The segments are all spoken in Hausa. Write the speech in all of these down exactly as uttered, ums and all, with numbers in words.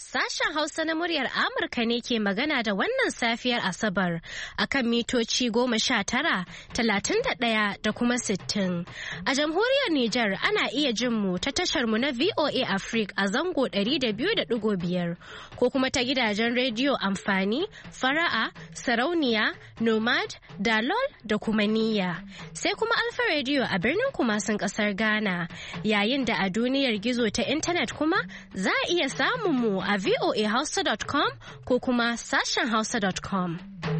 Sashen Hausa na muryar Amurka ne ke magana da wannan safiyar Asabar akan mitoci goma sha tara, talatin da ɗaya da kuma sittin. A jamhuriyar Nijar ana iya jin mu ta tashar mu na V O A Africa a zango ɗari da biyu da ɗigo biyar ko kuma ta gidajen rediyo amfani, fara'a, sarauniya, nomad, dalol da kuma niyya. Sai kuma Alfa Radio a birnin Kumasin ƙasar Ghana. Yayin da a duniyar gizo ta intanet kuma za a iya samun mu a v o a hausa dot com ko kuma sashen hausa dot com.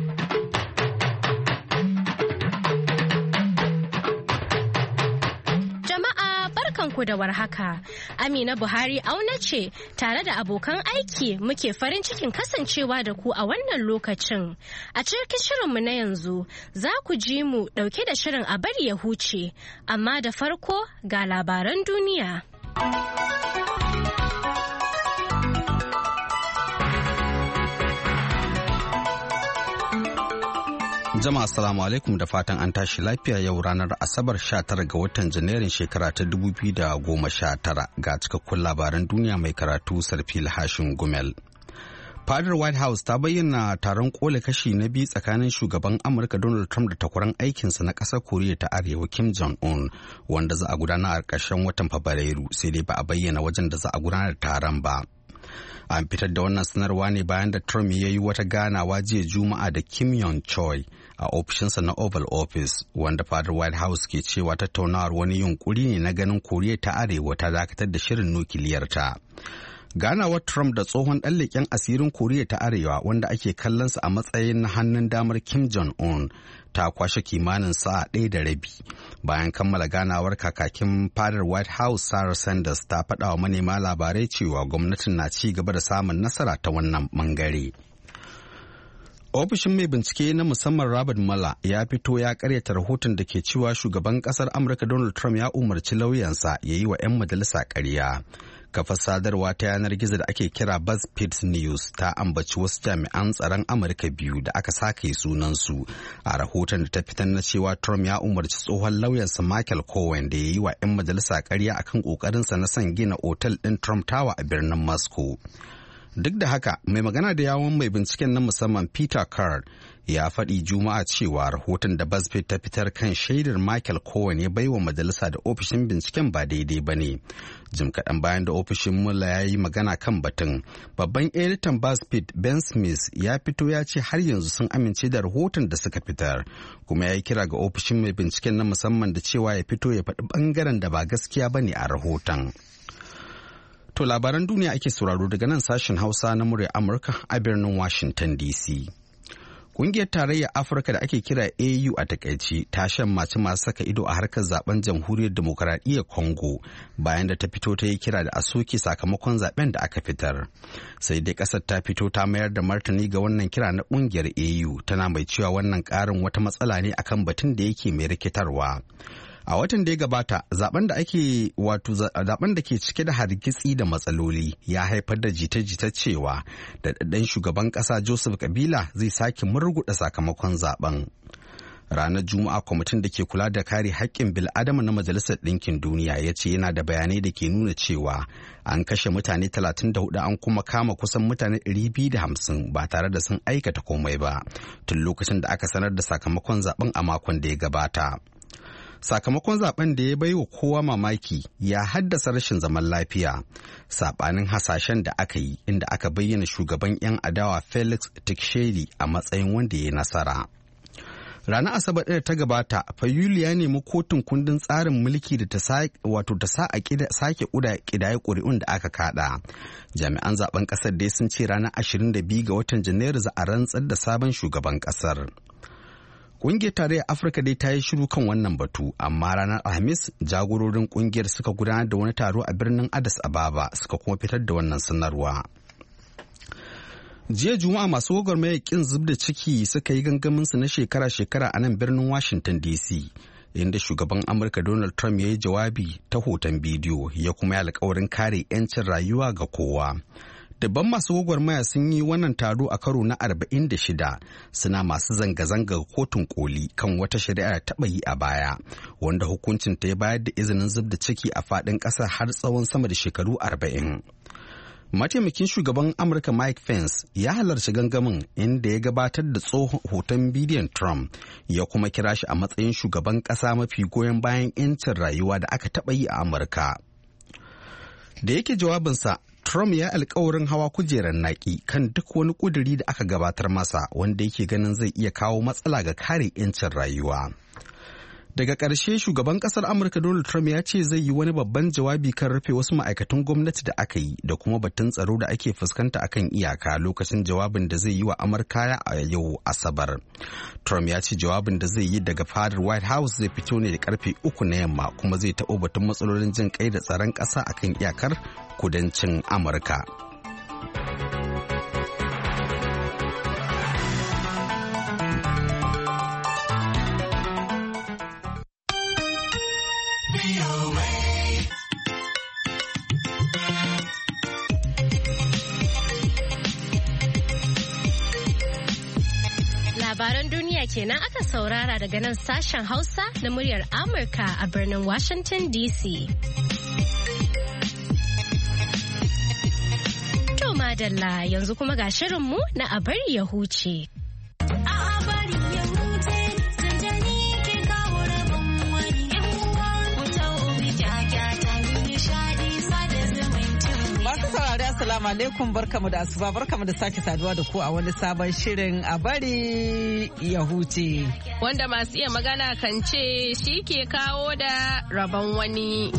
Jama'a barkanku da warhaka. Amina Buhari auna ce tare da abokan aiki muke farin cikin kasancewa da ku a wannan lokacin. A cikin shirinmu na yanzu za ku ji mu ɗauke da shirin a bari ya huce, amma da farko ga labaran duniya. Jama'a assalamu alaikum da fatan an tashi lafiya yau ranar Asabar sha tara ga watan Janairun shekara ta dubu biyu da goma sha tara ga cikakkun labaran duniya mai karatu Sarfil Hashin Gumel. Fadar White House ta bayyana taron kole kashi na biyu tsakanin shugaban Amurka Donald Trump da takwaran aikinsa na ƙasar Koriya ta Arewa Kim Jong-un wanda za a gudanar a ƙarshen watan Fabrairu sai dai ba a bayyana wajen da za a gudanar taron ba. An fitar da wannan sanarwa ne bayan da Trump ya yi wata ganawa jiya Juma'a da Kim Yong Chol a ofishinsa na Oval Office, wanda fadar White House ke cewa tattaunawar wani yunkuri ne na ganin Koriya ta Arewa ta dakatar da shirin nukiliyarta. Ganawar Trump da tsohon ɗan leƙen asirin Koriya ta Arewa wanda ake kallonsa a matsayin hannun damar Kim Jong-un ta kwashe kimanin sa'a ɗaya da rabi. Bayan kammala ganawar, kakakin fadar White House Sarah Sanders ta faɗa wa manema labarai cewa gwamnatin na ci gaba da samun nasara ta wannan ɓangare. Ofishin mai bincike na musamman Robert Mueller ya fito ya karyata rahoton da ke cewa shugaban kasar Amurka Donald Trump ya umarci lauyansa ya yi wa 'yan majalisa ƙarya. Kafar sadarwa ta yanar gizo da ake kira BuzzFeed News ta ambaci wasu jami'an tsaron Amurka biyu da aka sake sunansu a rahoton da ta fitar na cewa Trump ya umarci tsohon lauyansa Michael Cohen da ya yi wa 'yan majalisa ƙarya akan ƙoƙarinsa na son gina otal ɗin Trump Tower a birnin Moscow. Duk da haka, mai magana da yawon mai binciken na musamman Peter Carr ya faɗi Juma'a cewa rahoton da BuzzFeed ta fitar kan shaidar Michael Cohen ya baiwa majalisa da ofishin binciken ba daidai ba ne. Jim kaɗan bayan da ofishin Mueller ya yi magana kan batun, babban editan BuzzFeed Ben Smith ya fito ya ce har yanzu sun amince da rahoton da suka fitar, kuma ya yi kira ga ofishin mai binciken na musamman da cewa ya fito ya faɗi ɓangaren da ba gaskiya ba ne a rahoton. To labaran duniya ake sauraro daga nan sashen Hausa na murya Amurka a birnin Washington D C. Kungiyar tarayyar Afirka da ake kira A U a takaici ta shammaci masu saka ido a harkar zaben jamhuriyar demokaradiyyar Congo bayan da ta fito ta yi kira da a soke sakamakon zaben da aka fitar. Sai dai kasar ta fito ta mayar da martani ga wannan kira na kungiyar A U, tana mai cewa wannan karin wata matsala ne akan batun da yake mai rikitarwa. A watan da ya gabata, zaben da ake wato zaben da ke cike da hargitsi da matsaloli ya haifar da jita-jita cewa da ɗan shugaban ƙasa Joseph Kabila zai sake murguɗa sakamakon zaben. Ranar Juma'a, kwamitin da ke kula da kare haƙƙin bil'adama na Majalisar Ɗinkin Duniya ya ce yana da bayanai da ke nuna cewa an kashe mutane talatin da hudu an kuma kama kusan mutane ɗari biyu da hamsin ba tare da sun aikata komai ba tun lokacin da aka sanar da sakamakon zaben a makon da ya gabata. Sakamakon zaben da ya bai wa kowa mamaki ya haddasa rashin zaman lafiya, saɓanin hasashen da aka yi inda aka bayyana shugaban 'yan adawa Felix Tshisekedi a matsayin wanda ya nasara. Ranar Asabar da ta gabata, Fayulu ya nemi kotun kundin tsarin mulki da ta wato ta sa a sake ƙidaye ƙuri'un da aka kada. Jami'an zaben ƙasar dai sun ce ranar ashirin da biyu ga watan Janairu za a rantsar da sabon shugaban ƙasar. Ƙungiyar Tarayyar Afirka dai ta yi shiru kan wannan batu, amma ranar Alhamis jagororin ƙungiyar suka gudanar da wani taro a birnin Addis Ababa suka kuma fitar da wannan sanarwa. Jiya Juma'a masu gwagwarmayar ƙin zub da ciki suka yi gangaminsu na shekara-shekara a nan birnin Washington D C, inda shugaban Amurka Donald Trump ya yi jawabi ta hoton bidiyo ya kuma yi alkawarin kare 'yancin rayuwa ga kowa. Dabban masu gwagwarmaya sun yi wannan taro a karo na arba'in da shida, suna masu zanga-zanga kotun koli kan wata shari'a taɓa yi a baya, wanda hukuncin ta ya bayar da izinin zub da ciki a faɗin ƙasar har tsawon sama da shekaru arba'in. Mataimakin shugaban Amurka Mike Pence ya halarci gangamin inda ya gabatar da tsohon hoton bidiyon Trump ya kuma kira shi a matsayin shugaban ƙasa mafi goyon bayan 'yancin rayuwa da aka taɓa yi a Amurka. Da yake jawabinsa, Trump ya alkawarin hawa kujerar naki kan duk wani ƙuduri da aka gabatar masa wanda yake ganin zai iya kawo matsala ga kare 'yancin rayuwa. Daga ƙarshe shugaban ƙasar Amurka Donald Trump ya ce zai yi wani babban jawabi kan rufe wasu ma'aikatan gwamnati da aka yi da kuma batun tsaro da ake fuskanta akan iyaka lokacin jawabin da zai yi wa Amurka a yau Asabar. Trump ya ce jawabin da zai yi daga fadar White House zai fito ne da karfe uku na yamma kuma zai taɓo batun matsalolin jin kai da tsaron ƙasa akan iyakar kudancin Amurka. Labaran duniya kenan aka saurara daga nan sashen Hausa na muryar Amurka a birnin Washington D C. To madalla yanzu kuma ga shirinmu na a bari ya huce. Assalamu alaikum, barkamu da asuba, barkamu da sake saduwa da ku a wani sabon shirin a bari ya huce. Wanda masu iya magana kan ce shi ke kawo da rabon wani.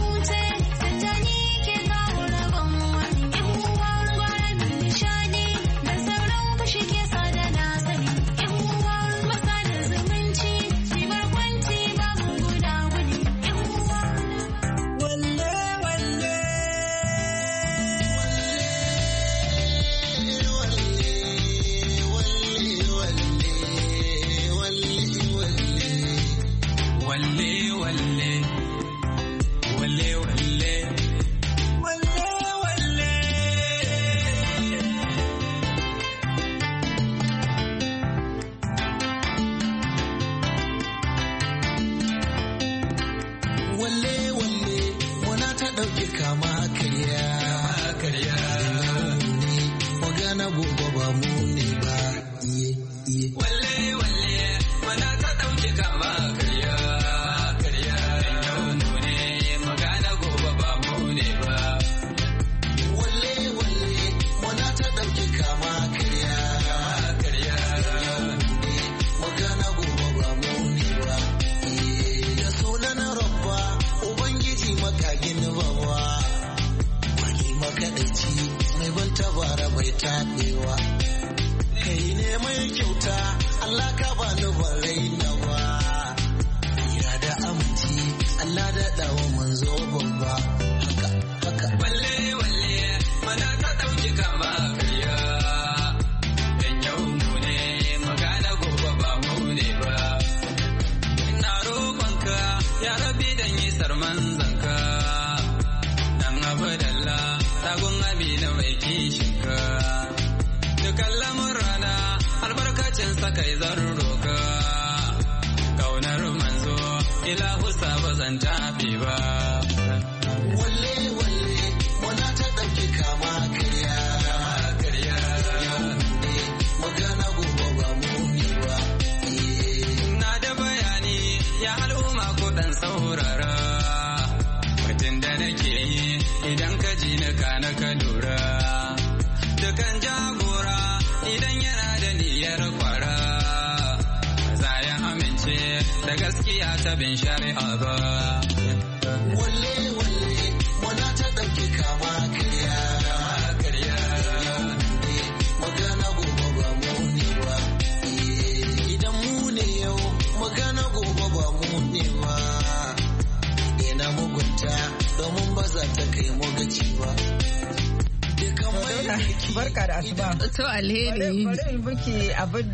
Barka da asuba. To alheri. Bari in burki abin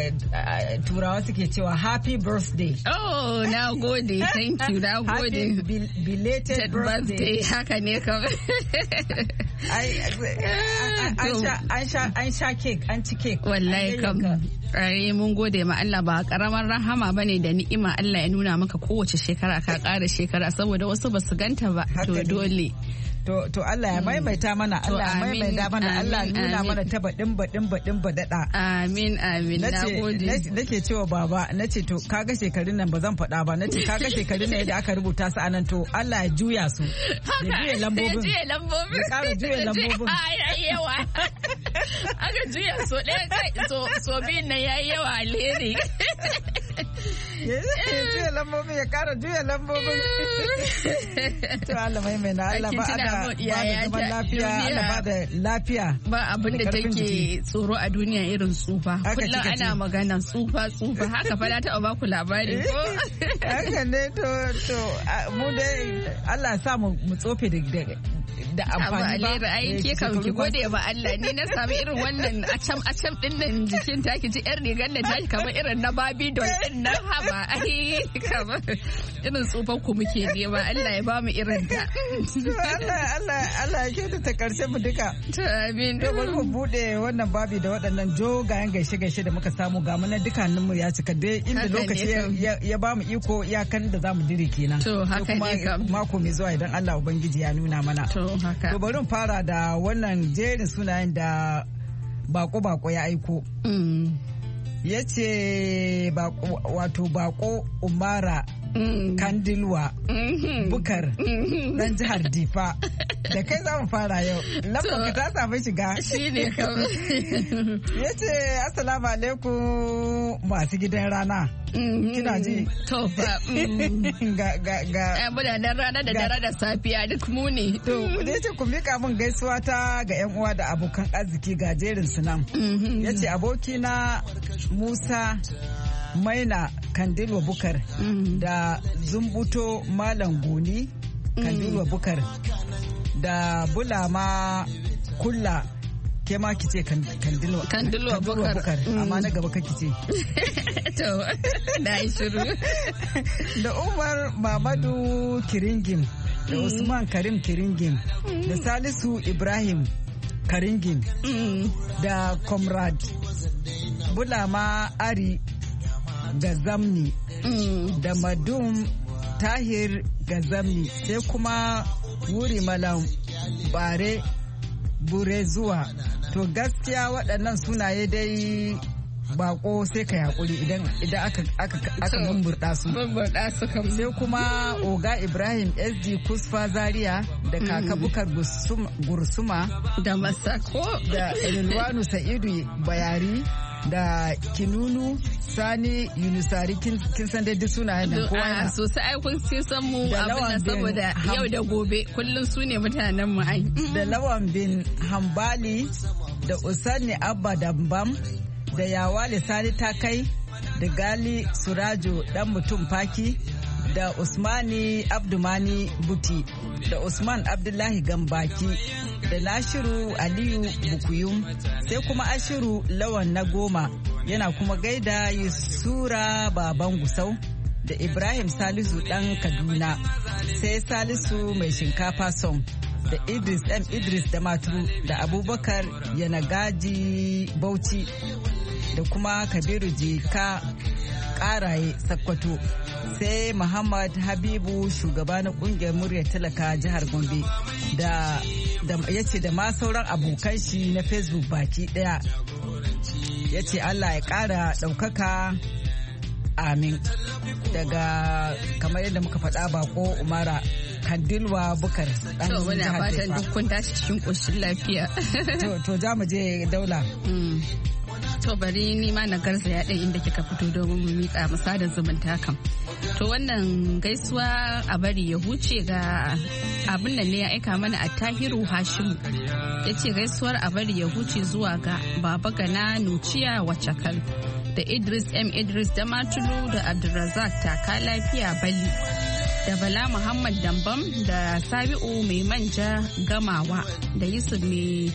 da turawa suke cewa happy birthday. Oh, na gode. Thank you. Na gode. Happy belated birthday. Haka ne kawai. An sha cake, an ci cake. Wallahi kam. Rare mun gode ma Allah, ba karamar rahama bane da ni'ima Allah ya nuna maka kowace shekara ka ƙara shekara saboda wasu ba su ganta ba. To dole. To to Allah ya maimaita mana Allah ya maimaita mana Allah ya nuna mana ta baɗin baɗin baɗin baɗaɗa. Amin amin nagode. Nake cewa baba nace to kaga shekarun nan ba zan faɗa ba nace kaga shekarun nan da aka rubuta su anan to Allah ya juya su. Ya juya lambobin. Ya juya lambobin. Ya ƙara juya lambobin. Ai yawa. Aka juya so ɗaya kai so so biyun nan yayi yawa alheri. Ya juya lambobin ya ƙara juya lambobin. To Allah mai mai na Allah ba da zaman lafiya Allah ba da lafiya. Ba abin da take tsoro a duniya irin tsufa. Kullum ana magana tsufa tsufa haka fa na taɓa ba ku labari ko. Haka ne to to mu dai Allah sa mu tsofe da da amfani ba. Ba ai ke kan ki gode ba Allah ni na sami irin wannan acam acam din nan jikin ta ki ji yar rigar da ta kamar irin na Barbie doll din nan haba ai kamar irin tsufan ku muke nema Allah ya ba mu irin ta. Allah Allah Allah ya kyauta ta karshe mu duka. Amin. To bari mu bude wannan babi da waɗannan jogayen gaishe gaishe da muka samu ga mu na dukkanin mu ya cika dai inda lokaci ya ba mu iko iyakan da zamu dire kenan. To haka ne kam. Mako mai zuwa idan Allah ubangiji ya nuna mana. To haka. To bari mu fara da wannan jerin sunayen da bako bako ya aiko. Ya ce wato bako Umara Kandilwa Bukar dan jihar Difa. Da kai za mu fara yau. Lambar ka ta samu shiga. Shi ne kawai. Ya ce assalamu alaikum masu gidan rana. Kina ji? To fa. Ga ga ga. Ai mutanen rana da dare da safiya duk mu ne. To ya ce ku mika min gaisuwa ta ga yan uwa da abokan arziki ga jerin su nan. Ya ce abokina Musa Maina Kandilwa Bukar da Zumbuto Malam Goni Kandilwa Bukar da Bulama Kulla ke ma kice Kandilwa Kandilwa Bukar amma na gaba kake ce to da shiru da Umar Mamadu Kiringim da Usman Karim Kiringim da Salisu Ibrahim Karingim da Comrade Bulama Ari Gazamni da Madum Tahir Gazamni sai kuma Wuri Malam Bare Bure zuwa. To gaskiya waɗannan sunaye dai bako sai ka yakuri idan idan aka aka aka mumburda su mumburda su kam. Sai kuma Oga Ibrahim S D Kusfa Zaria da Kaka Bukar Gursuma da Masako da Rilwanu Sa'idu Bayari da Kinunu Sani Yunusari kin san dai duk sunayen nan kowa yana sosai ai kun sai san mu abin da saboda yau da gobe kullun su ne mutanen mu ai. Da Lawan bin Hambali da Usani Abba Dambam da Yawale Sani Takai da Gali Surajo dan mutum Faki da Usmani Abdumani Buti da Usman Abdullahi Gambaki da Nashiru Aliyu Bukuyum sai kuma Ashiru Lawan na Goma yana kuma gaida Yusura Baban Gusau da Ibrahim Salisu dan Kaduna sai Salisu mai shinkafa son da Idris M Idris da Maturu da Abubakar Yanagaji Bauchi da kuma Kabiru Jika Karaye Sakkwato sai Muhammad Habibu shugaba na kungiyar muryar talaka jihar Gombe da ya ce da ma sauran abokan shi na Facebook baki daya ya ce Allah ya kara daukaka amin. Daga kamar yadda muka faɗa bako Umara Kandilwa Bukar dan jihar Difa. To muna fatan duk kun tashi cikin koshin lafiya. To za mu je Daula. To bari ni ma na garza ya ɗan inda kika fito domin mu miƙa musadar zumunta kam. To wannan gaisuwa a bari ya huce ga abin nan ne ya aika mana a Tahiru Hashimu. Ya ce gaisuwar a bari ya huce zuwa ga Baba Gana Nuciya Wacakal da Idris M Idris da Matulu da Abdulrazak Taka Lafiya Bali da Bala Muhammad Dambam da Sabi'u Mai Manja Gamawa da Yusuf Mai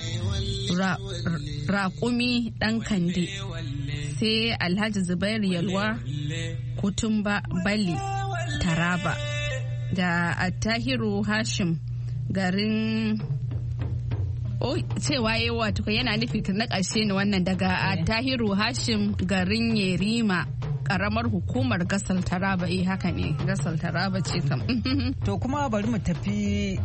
Raƙumi ɗan Kande sai Alhaji Zubairu Yalwa Kutumba Bali Taraba da Attahiru Hashim garin o cewa yi wato yana nufi na ƙarshe ne wannan daga Attahiru Hashim garin Yerima karamar hukumar Gasal Taraba. Eh haka ne Gasal Taraba ce kam. To kuma bari mu tafi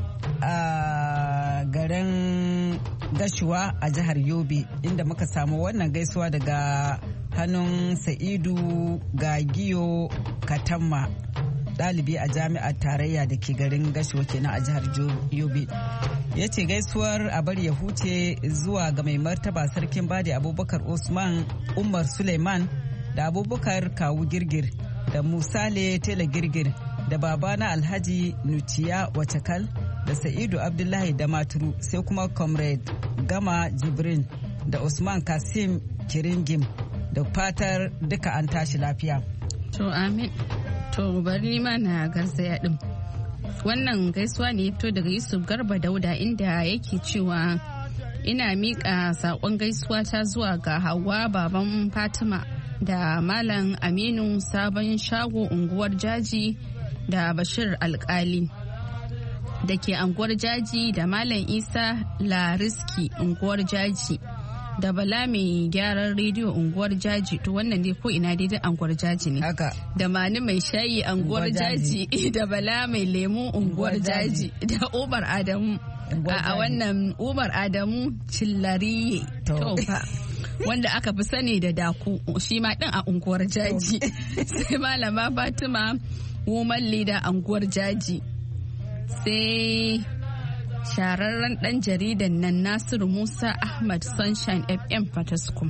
a garin Gashuwa a jihar Yobe, inda muka samu wannan gaisuwa daga hannun Sa'idu Gagiyo Katamma, ɗalibi a jami'ar tarayya da ke garin Gashuwa kenan a jihar Yobe. Ya ce gaisuwar a bari ya huce zuwa ga mai martaba sarkin bade Abubakar Usman Umar Suleiman da Abubakar Kawu Girgir da Musale Tela Girgir da babana Alhaji Nuciya Wacakal da Sa'idu Abdullahi da Maturu, sai kuma Comrade Gama Jibrin da Usman Kasim Kiringim, da fatar duka an tashi lafiya. To amin. To bari ma na garzaya din. Wannan gaisuwa ne ya fito daga Yusuf Garba Dauda, inda yake cewa ina miƙa saƙon gaisuwa ta zuwa ga Hauwa baban Fatima da Malam Aminu Sabon Shago unguwar Jaji da Bashir Alkali da ke unguwar Jaji da Malam Isa Lariski unguwar Jaji da Bala mai gyaran rediyo unguwar Jaji. To wannan ne ko ina daidai unguwar Jaji ne. Haka. Da Mani mai shayi unguwar Jaji da Bala mai lemu unguwar Jaji da Umar Adamu a wannan Umar Adamu Cillariye. To fa wanda aka fi sani da Daku, shi ma din a unguwar Jaji. Sai Malama Fatima woman leader unguwar Jaji. Sai shararren dan jaridan nan Nasiru Musa Ahmad Sunshine F M Fataskum.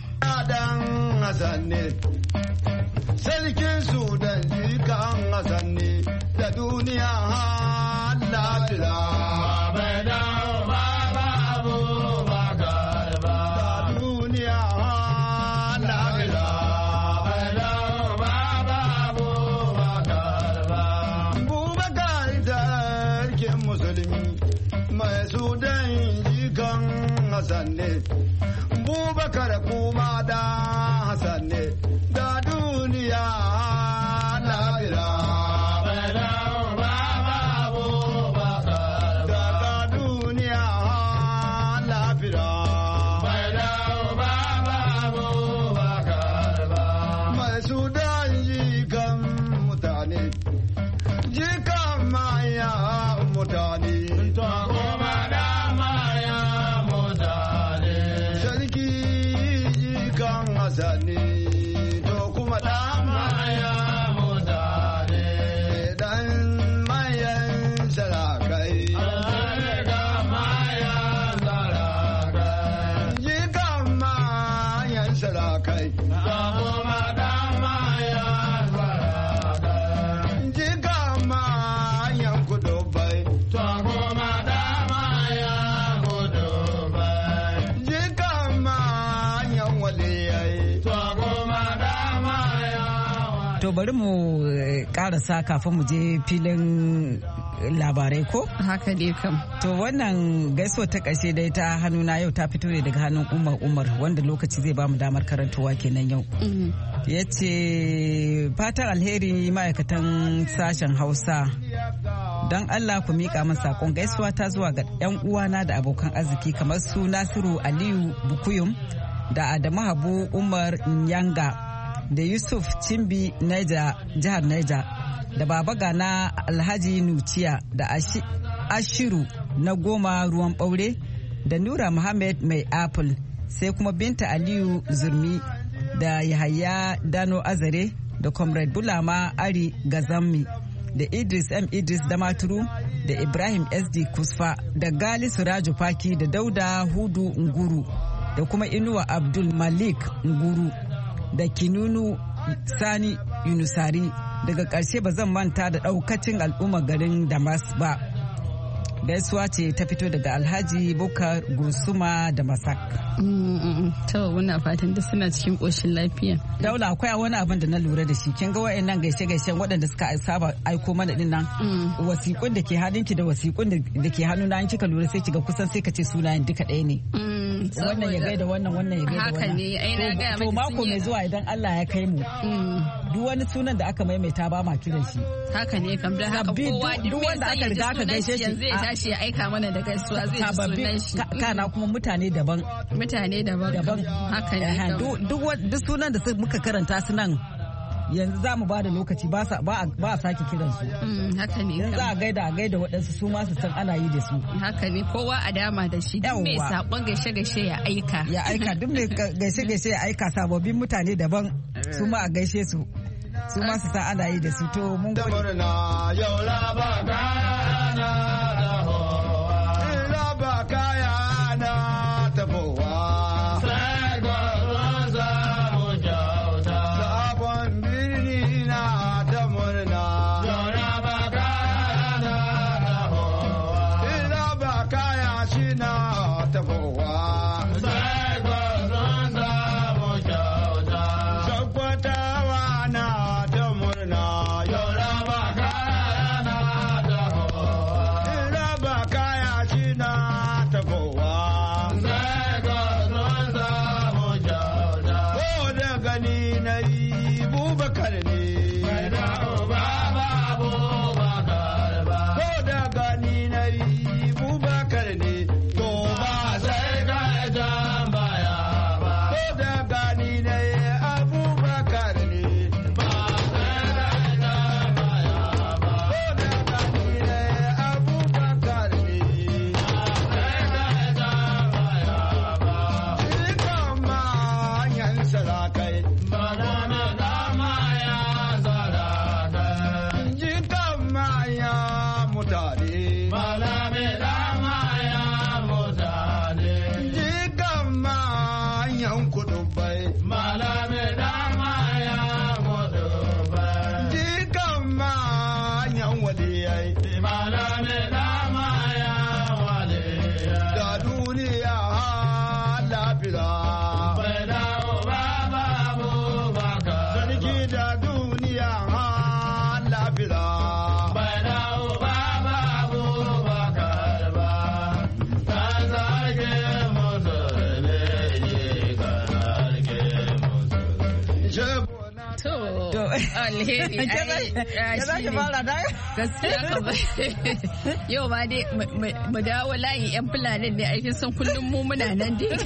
Sarkin Sudan jikan Hassan ne da duniya lafiya. Bubakar kuma da Hassan ne da duniya lafiya. Da duniya lafiya. Mai Sudan jikan mutane, jikan maya mutane. To bari mu karasa kafin mu je filin labarai ko? Haka dai kam. To wannan gaisuwa ta ƙarshe dai ta hannuna yau ta fito ne daga hannun Umar Umar, wanda lokaci zai ba mu damar karantowa kenan yau. Ya ce fatan alheri ma'aikatan sashen Hausa. Don Allah ku miƙa min saƙon gaisuwa ta zuwa ga 'yan uwana da abokan arziki kamar su Nasiru Aliyu Bukuyum da Adamu Habu Umar Nyanga da Yusuf Cimbi Niger, jihar Niger, da Baba Gana Alhaji Nuciya da Ashiru na Goma Ruwan Ɓaure da Nura Muhammad Mai Apple, sai kuma Binta Aliyu Zurmi da Yahaya Dano Azare da Comrade Bulama Ari Gazammi da Idris M. Idris Damaturu da Ibrahim S D Kusfa da Gali Suraju Faki da Dauda Hudu Nguru da kuma Inuwa Abdul Malik Nguru da Kinunu Sani Yunusari. Daga ƙarshe ba zan manta da ɗaukacin al'ummar garin Damas ba. Gaisuwa ce ta fito daga Alhaji Bukar Gusuma da Masak. To muna fatan da suna cikin ƙoshin lafiya. Daula, akwai wani abin da na lura da shi. Kin ga wayannan gaishe-gaishen waɗanda suka saba aiko mana din nan. Wasiƙun da ke hannunki da wasiƙun da ke hannuna an kika lura sai kiga kusan sai ka ce sunayen duka ɗaya ne. Wannan ya gaida wannan, wannan ya gaida wannan. Haka ne, ai na ga to mako mai zuwa idan Allah ya kai mu. Duk wani sunan da aka maimaita ba ma kiran shi. Haka ne, kam da haka kowa duk wanda aka riga aka gaishe shi shi ya aika mana da gaisuwa zai ji sunan shi. Kana kuma mutane daban. Mutane daban. Daban. Haka ne. Duk sunan da muka karanta su nan yanzu za mu ba da lokaci ba a sake kiransu. Haka ne. Yanzu za a gaida a gaida waɗansu su ma su san ana yi da su. Haka ne kowa a dama da shi. Duk mai saƙon gaishe-gaishe ya aika. Ya aika duk mai gaishe-gaishe ya aika sababbin mutane daban su ma a gaishe su. Su ma su san ana yi da su to mun gode. alheri gaskiya yau ma dai mu dawo layi yan fulanin ne aikin son kullum mu muna nan dai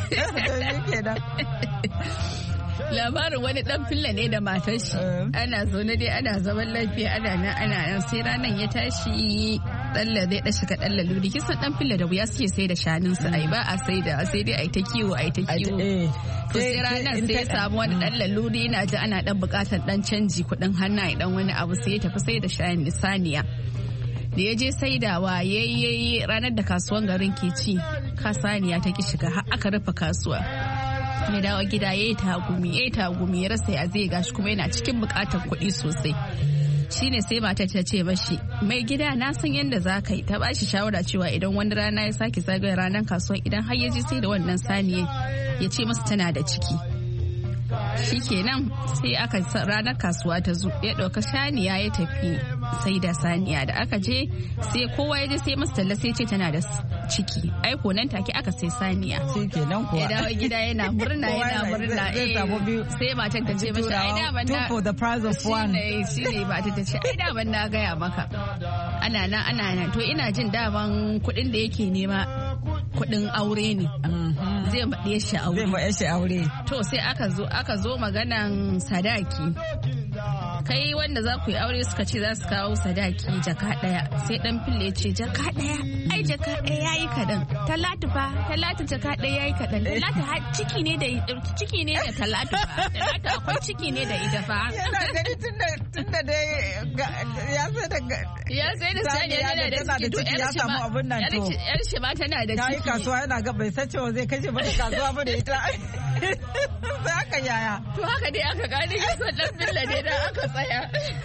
labarin wani dan filla ne da matar shi ana zaune dai ana zaman lafiya ana nan ana nan sai ranan ya tashi dalla zai dashi ka dalla luri kisan dan filla da wuya suke sai da shanun su ai ba a sai da sai dai ai ta kiwo ai ta kiwo to sai ranan sai ya samu wani dan laluri ina ji ana dan bukatar dan canji kudin hannaye dan wani abu sai ya tafi sai da shayin saniya da ya je saidawa yayi ranar da kasuwan garin ke ci ka saniya ta ki shiga har aka rufe kasuwa ya dawo gida yayi tagumi yayi tagumi ya rasa ya zai gashi kuma yana cikin bukatar kuɗi sosai shine sai matar ta ce mashi mai gida na san yadda za ka yi ta bashi shawara cewa idan wani rana ya sake zagaya ranar kasuwa idan har ya je sai da wannan saniya ya ce masa tana da ciki shikenan sai aka ranar kasuwa ta zo ya ɗauka saniya ya tafi sai da saniya da aka je sai kowa ya je sai masa talla sai ce tana da ciki aiko nan take aka sai saniya shikenan kuwa ya dawo gida yana murna yana murna eh sai matar ta ce mashi ai da ban na for the price of one shi ne matar ta ce ai da ban na gaya maka ana nan ana nan to ina jin daman kuɗin da yake nema kuɗin aure ne zai maɗe shi aure zai maɗe shi aure to sai aka zo aka zo maganan sadaki kai wanda za ku yi aure suka ce za su kawo sadaki jaka daya sai dan fille ce jaka daya ai jaka daya yayi kadan talatu fa talatu jaka daya yayi kadan talatu har ciki ne da ciki ne da talatu fa talatu akwai ciki ne da ita fa yana gani tunda tunda dai ya sai da ya sai da sai yana da ciki ya samu abun nan to yar shi ma tana da ciki yayi kasuwa yana ga bai san cewa zai kashe ba da kasuwa ba da ita sai aka yaya to haka dai aka gane kisan dan fille ne da aka tsaya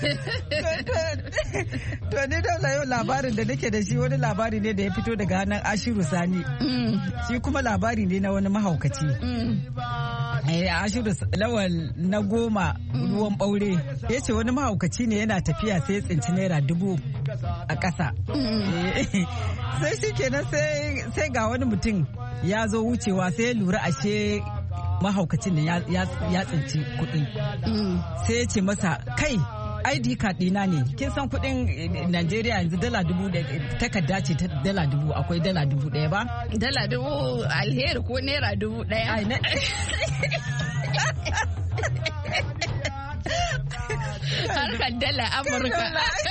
to ni da yau labarin da nake da shi wani labari ne da ya fito daga hannun Ashiru Sani shi kuma labari ne na wani mahaukaci Ashiru Lawal na goma ruwan ɓaure ya ce wani mahaukaci ne yana tafiya sai ya tsinci naira dubu a ƙasa sai shi kenan sai ga wani mutum ya zo wucewa sai ya lura ashe mahaukacin da ya tsinci kuɗi sai ya ce masa kai I D card ɗina ne kin san kuɗin Najeriya yanzu dala dubu da takarda ce ta dala dubu akwai dala dubu ɗaya ba dala dubu alheri ko naira dubu ɗaya harkar dala Amurka.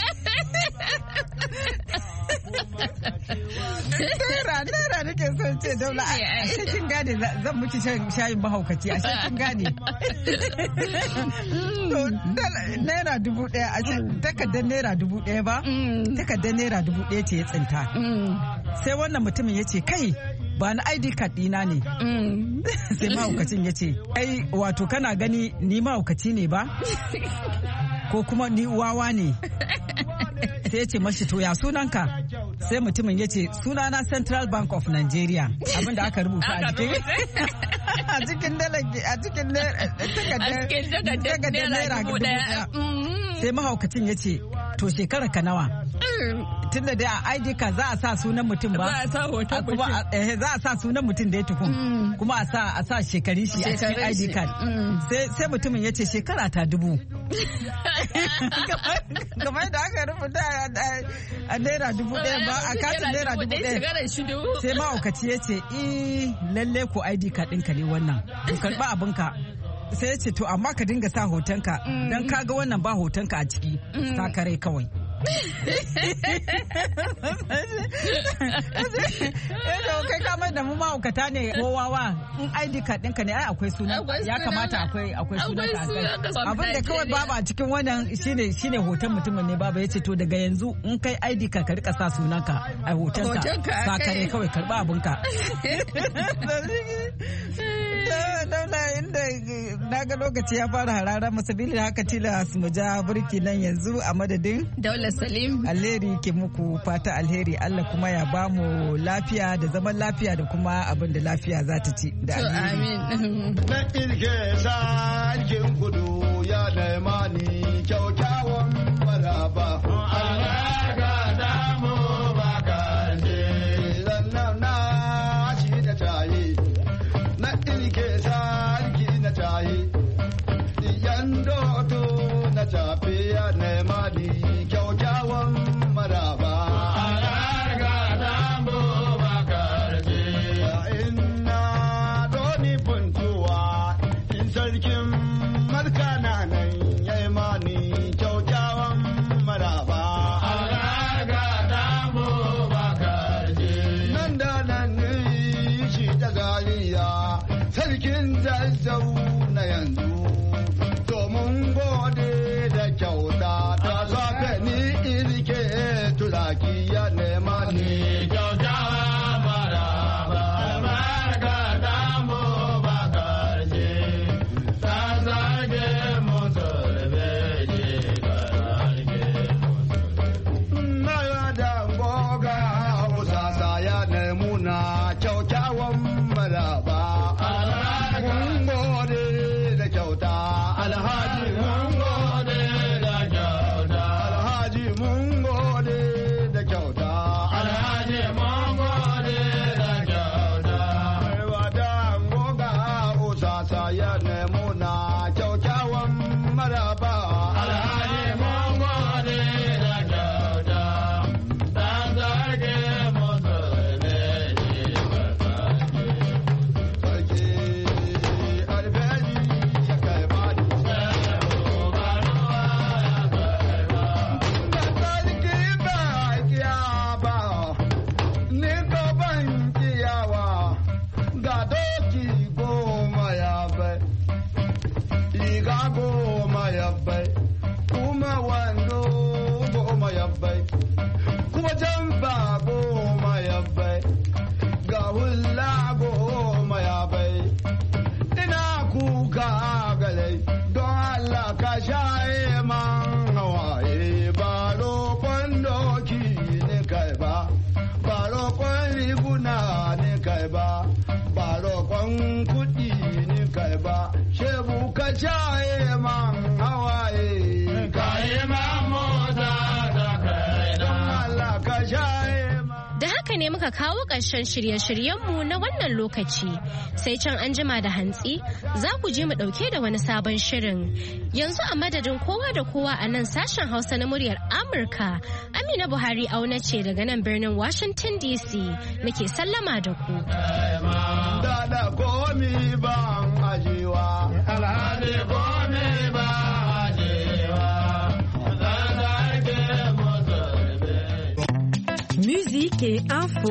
Naira, naira nake son ce daula a cikin gane zan miki shayin mahaukaci a cikin gane. Naira dubu ɗaya a takardar naira dubu ɗaya ba? Takardar naira dubu ɗaya ce ya tsinta. Sai wannan mutumin ya ce kai ba na I D card ɗina ne. Sai mahaukacin ya ce ai wato kana gani ni mahaukaci ne ba? Ko kuma ni wawa ne? Sai ya ce mashi to ya sunanka? Sai mutumin ya ce sunana Central Bank of Nigeria, abinda aka rubuta a cikin a cikin dalage a cikin takardar naira dubu ɗaya. Sai mahaukacin ya ce to shekara ka nawa? Tunda dai a I D card za a sa sunan mutum ba, za a sa sunan mutum da ya tukun kuma a sa a sa shekarun shi a cikin I D card. Sai mutumin ya ce shekara ta dubu. Kamar da aka rubuta a naira dubu ɗaya ba a katin naira dubu ɗaya. Sai ma'aukaci ya ce eh lalle ko I D card ɗinka ne wannan, to karɓa abinka. Sai ya ce to amma ka dinga sa hotonka don kaga wannan ba hotonka a ciki, sa kare kawai. Kai kamar da mu mahaukata ne ko wawa, in I D card ɗinka ne ai akwai suna, ya kamata akwai akwai suna ka kai. Abin da kawai babu a cikin wannan shine shine hoton mutumin ne baba yace to daga yanzu in kai I D card ka rika sa sunanka a hotonka, sa kare kawai karba abinka. Daula inda na ga lokaci ya fara harara masabili haka tilas mu ja burki nan yanzu a madadin Daula Salim. Alheri ke muku fata alheri, Allah kuma ya ba mu lafiya da zaman lafiya da kuma abin da lafiya za ta ci da alheri. Amin. Na irke sarkin kudu ya nema ni kyaukyawan maraba. Allah ka damu baka ne. Zannan na shi da tayi. Na irke sarki na tayi. Yan doto na tafiya nema ni kyaukyawan maraba. Sarkin zazzau na yanzu, domin gode da kyauta ta zafe ni irke tulaki ya nema ni kyautawa maraba. Marga damu ba karshe, ta zage musulmi ji kararke musulmi. Na yada goga usasa ya nemu na kyautawan maraba. Mun gode da kyauta Alhaji, mun gode da kyauta Alhaji, mun gode da kyauta Alhaji, mun gode da kyauta. Wada goga usasa ya nemo na kyaukyawan maraba. Alhaji, mun gode da kyauta, dan zage musulmi ji sarki. Ne muka kawo ƙarshen shirye-shiryenmu na wannan lokaci, sai can an jima da hantsi za ku je mu ɗauke da wani sabon shirin. Yanzu a madadin kowa da kowa a nan sashen Hausa na muryar Amurka, Amina Buhari auna ce daga nan birnin Washington D C nake sallama da ku. Da komi ban ajiwa, alhali komi ban ajiwa. K Info